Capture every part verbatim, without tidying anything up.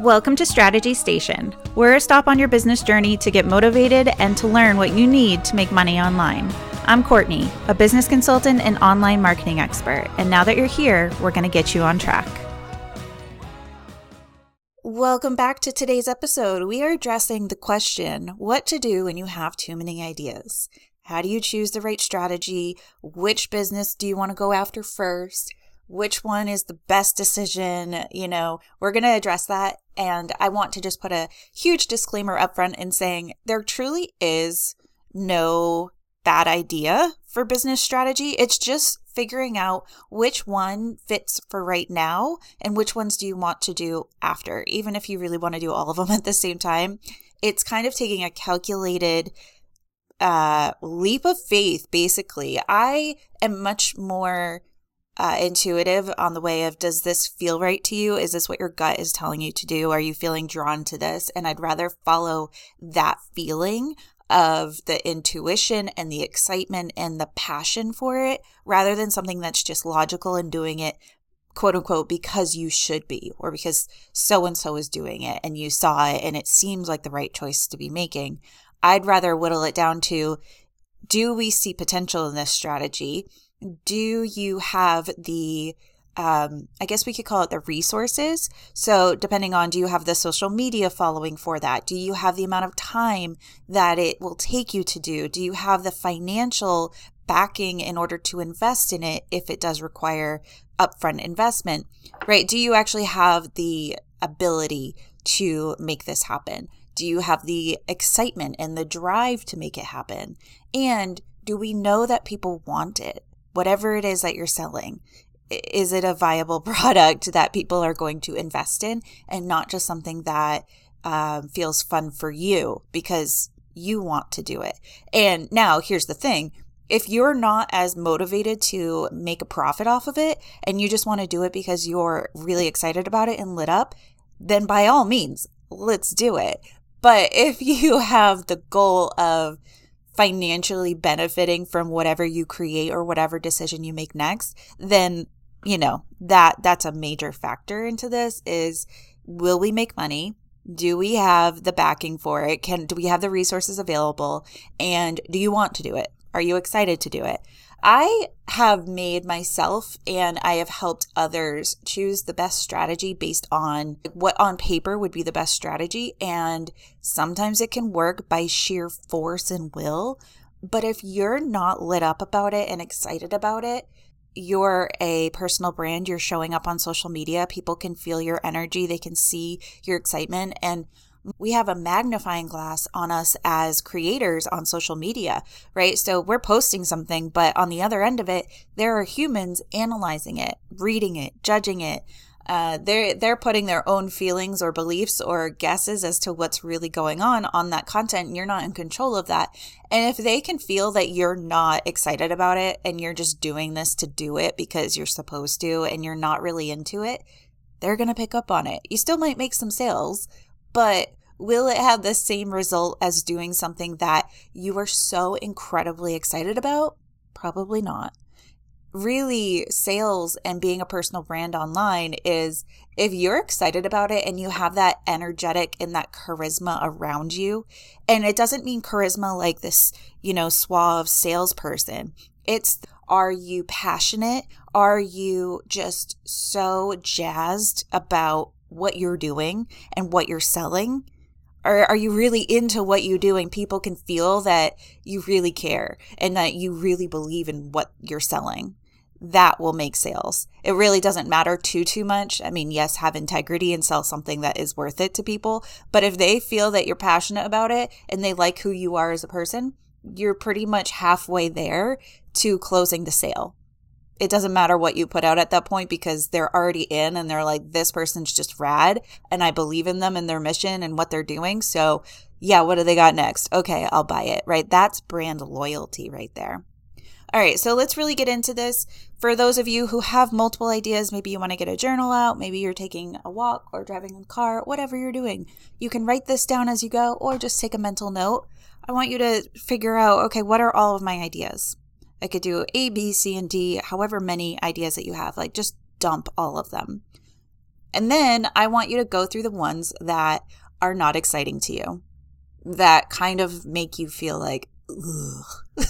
Welcome to Strategy Station. We're a stop on your business journey to get motivated and to learn what you need to make money online. I'm Courtney, a business consultant and online marketing expert, and now that you're here, we're going to get you on track. Welcome back to today's episode. We are addressing the question, what to do when you have too many ideas. How do you choose the right strategy? Which business do you want to go after first? Which one is the best decision? You know, we're going to address that. And I want to just put a huge disclaimer up front in saying there truly is no bad idea for business strategy. It's just figuring out which one fits for right now and which ones do you want to do after. Even if you really want to do all of them at the same time, it's kind of taking a calculated uh, leap of faith, basically. I am much more Uh, intuitive on the way of, does this feel right to you? Is this what your gut is telling you to do? Are you feeling drawn to this? And I'd rather follow that feeling of the intuition and the excitement and the passion for it rather than something that's just logical and doing it, quote unquote, because you should be, or because so-and-so is doing it and you saw it and it seems like the right choice to be making. I'd rather whittle it down to, do we see potential in this strategy? Do you have the, um, I guess we could call it the resources. So depending on, do you have the social media following for that? Do you have the amount of time that it will take you to do? Do you have the financial backing in order to invest in it if it does require upfront investment, right? Do you actually have the ability to make this happen? Do you have the excitement and the drive to make it happen? And do we know that people want it? Whatever it is that you're selling, is it a viable product that people are going to invest in and not just something that um, feels fun for you because you want to do it? And now here's the thing. If you're not as motivated to make a profit off of it and you just want to do it because you're really excited about it and lit up, then by all means, let's do it. But if you have the goal of financially benefiting from whatever you create or whatever decision you make next, then, you know, that that's a major factor into this is, will we make money? Do we have the backing for it? Can, do we have the resources available? And do you want to do it? Are you excited to do it? I have made myself and I have helped others choose the best strategy based on what on paper would be the best strategy. And sometimes it can work by sheer force and will. But if you're not lit up about it and excited about it, you're a personal brand, you're showing up on social media, people can feel your energy, they can see your excitement, and we have a magnifying glass on us as creators on social media, right? So we're posting something, but on the other end of it, there are humans analyzing it, reading it, judging it. Uh, they're, they're putting their own feelings or beliefs or guesses as to what's really going on on that content, and you're not in control of that. And if they can feel that you're not excited about it and you're just doing this to do it because you're supposed to and you're not really into it, they're going to pick up on it. You still might make some sales, but will it have the same result as doing something that you are so incredibly excited about? Probably not. Really, sales and being a personal brand online is, if you're excited about it and you have that energetic and that charisma around you, and it doesn't mean charisma like this, you know, suave salesperson. It's, are you passionate? Are you just so jazzed about what you're doing and what you're selling? Or are you really into what you do and people can feel that you really care and that you really believe in what you're selling? That will make sales. It really doesn't matter too, too much. I mean, yes, have integrity and sell something that is worth it to people. But if they feel that you're passionate about it and they like who you are as a person, you're pretty much halfway there to closing the sale. It doesn't matter what you put out at that point because they're already in and they're like, this person's just rad and I believe in them and their mission and what they're doing. So yeah, what do they got next? Okay, I'll buy it, right? That's brand loyalty right there. All right, so let's really get into this. For those of you who have multiple ideas, maybe you want to get a journal out, maybe you're taking a walk or driving a car, whatever you're doing, you can write this down as you go or just take a mental note. I want you to figure out, okay, what are all of my ideas? I could do A, B, C, and D, however many ideas that you have, like just dump all of them. And then I want you to go through the ones that are not exciting to you, that kind of make you feel like, ugh.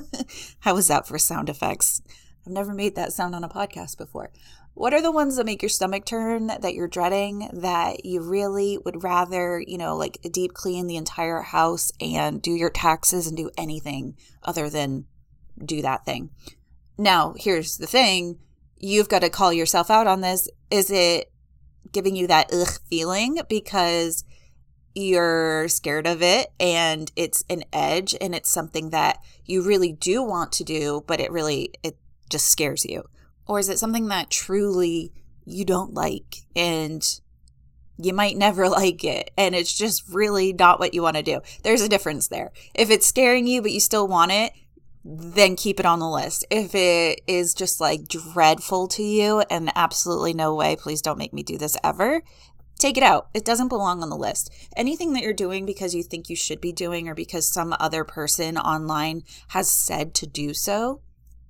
How was that for sound effects? I've never made that sound on a podcast before. What are the ones that make your stomach turn, that you're dreading, that you really would rather, you know, like deep clean the entire house and do your taxes and do anything other than do that thing? Now, here's the thing. You've got to call yourself out on this. Is it giving you that ugh feeling because you're scared of it and it's an edge and it's something that you really do want to do, but it really, it just scares you? Or is it something that truly you don't like and you might never like it and it's just really not what you want to do? There's a difference there. If it's scaring you but you still want it, then keep it on the list. If it is just like dreadful to you and absolutely no way, please don't make me do this ever, take it out. It doesn't belong on the list. Anything that you're doing because you think you should be doing or because some other person online has said to do so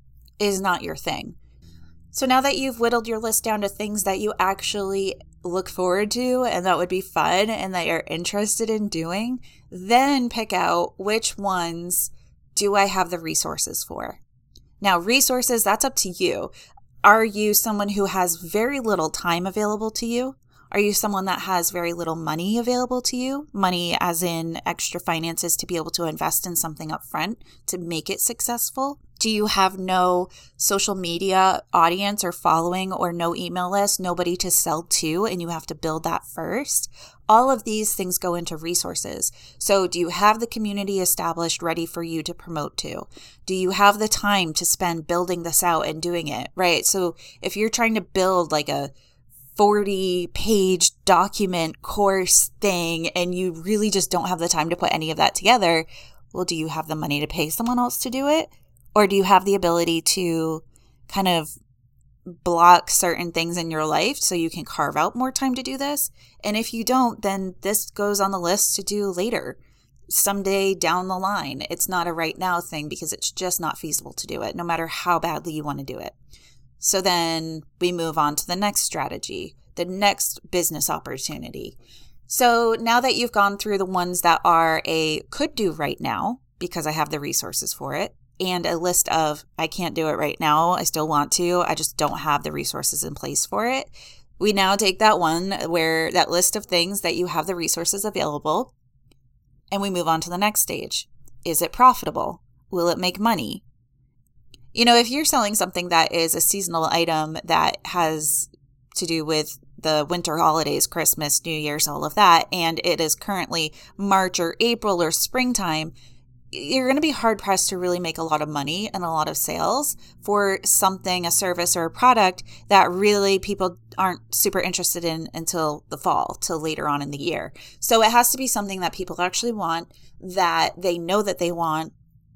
is not your thing. So now that you've whittled your list down to things that you actually look forward to and that would be fun and that you're interested in doing, then pick out which ones do I have the resources for. Now, resources, that's up to you. Are you someone who has very little time available to you? Are you someone that has very little money available to you? Money as in extra finances to be able to invest in something up front to make it successful? Do you have no social media audience or following or no email list, nobody to sell to, and you have to build that first? All of these things go into resources. So do you have the community established ready for you to promote to? Do you have the time to spend building this out and doing it, right? So if you're trying to build like a forty page document course thing and you really just don't have the time to put any of that together, well, do you have the money to pay someone else to do it? Or do you have the ability to kind of block certain things in your life so you can carve out more time to do this? And if you don't, then this goes on the list to do later, someday down the line. It's not a right now thing because it's just not feasible to do it, no matter how badly you want to do it. So then we move on to the next strategy, the next business opportunity. So now that you've gone through the ones that are a could do right now because I have the resources for it, and a list of I can't do it right now, I still want to, I just don't have the resources in place for it, we now take that one where that list of things that you have the resources available and we move on to the next stage. Is it profitable? Will it make money? You know, if you're selling something that is a seasonal item that has to do with the winter holidays, Christmas, New Year's, all of that, and it is currently March or April or springtime, you're going to be hard pressed to really make a lot of money and a lot of sales for something, a service or a product that really people aren't super interested in until the fall, till later on in the year. So it has to be something that people actually want, that they know that they want,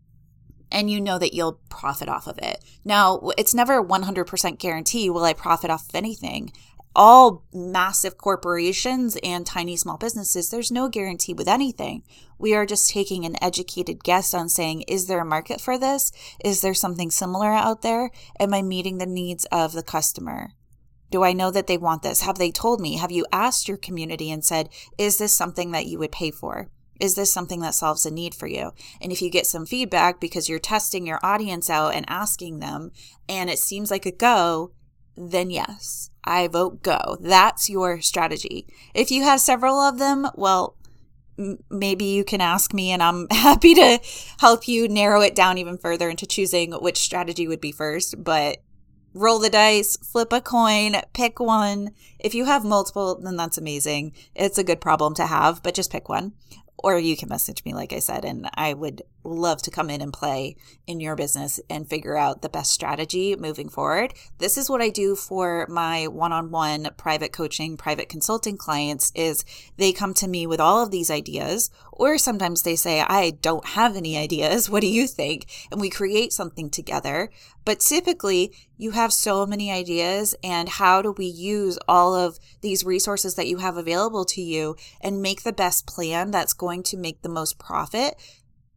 and you know that you'll profit off of it. Now, it's never a one hundred percent guarantee will I profit off of anything. All massive corporations and tiny small businesses, there's no guarantee with anything. We are just taking an educated guess on saying, is there a market for this? Is there something similar out there? Am I meeting the needs of the customer? Do I know that they want this? Have they told me? Have you asked your community and said, is this something that you would pay for? Is this something that solves a need for you? And if you get some feedback because you're testing your audience out and asking them, and it seems like a go, then yes, I vote go. That's your strategy. If you have several of them, well, m- maybe you can ask me and I'm happy to help you narrow it down even further into choosing which strategy would be first. But roll the dice, flip a coin, pick one. If you have multiple, then that's amazing. It's a good problem to have, but just pick one. Or you can message me, like I said, and I would love to come in and play in your business and figure out the best strategy moving forward. This is what I do for my one-on-one private coaching, private consulting clients is they come to me with all of these ideas, or sometimes they say, I don't have any ideas. What do you think? And we create something together. But typically you have so many ideas, and how do we use all of these resources that you have available to you and make the best plan that's going to make the most profit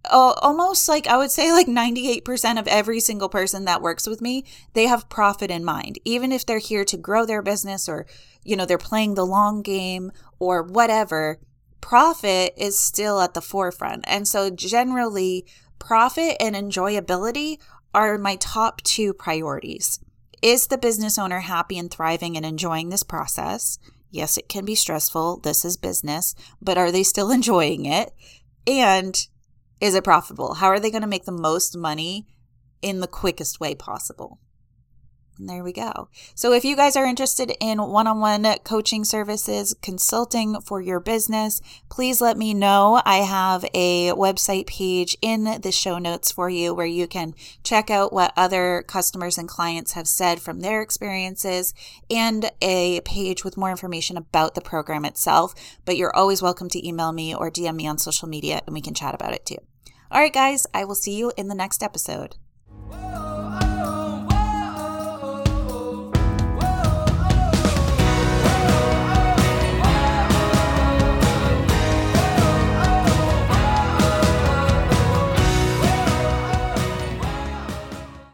uh, almost like I would say like ninety-eight percent of every single person that works with me, they have profit in mind. Even if they're here to grow their business or, you know, they're playing the long game or whatever, profit is still at the forefront. And so generally, profit and enjoyability are my top two priorities. Is the business owner happy and thriving and enjoying this process? Yes, it can be stressful. This is business, but are they still enjoying it? And is it profitable? How are they going to make the most money in the quickest way possible? And there we go. So if you guys are interested in one-on-one coaching services, consulting for your business, please let me know. I have a website page in the show notes for you where you can check out what other customers and clients have said from their experiences, and a page with more information about the program itself. But you're always welcome to email me or D M me on social media and we can chat about it too. All right, guys, I will see you in the next episode.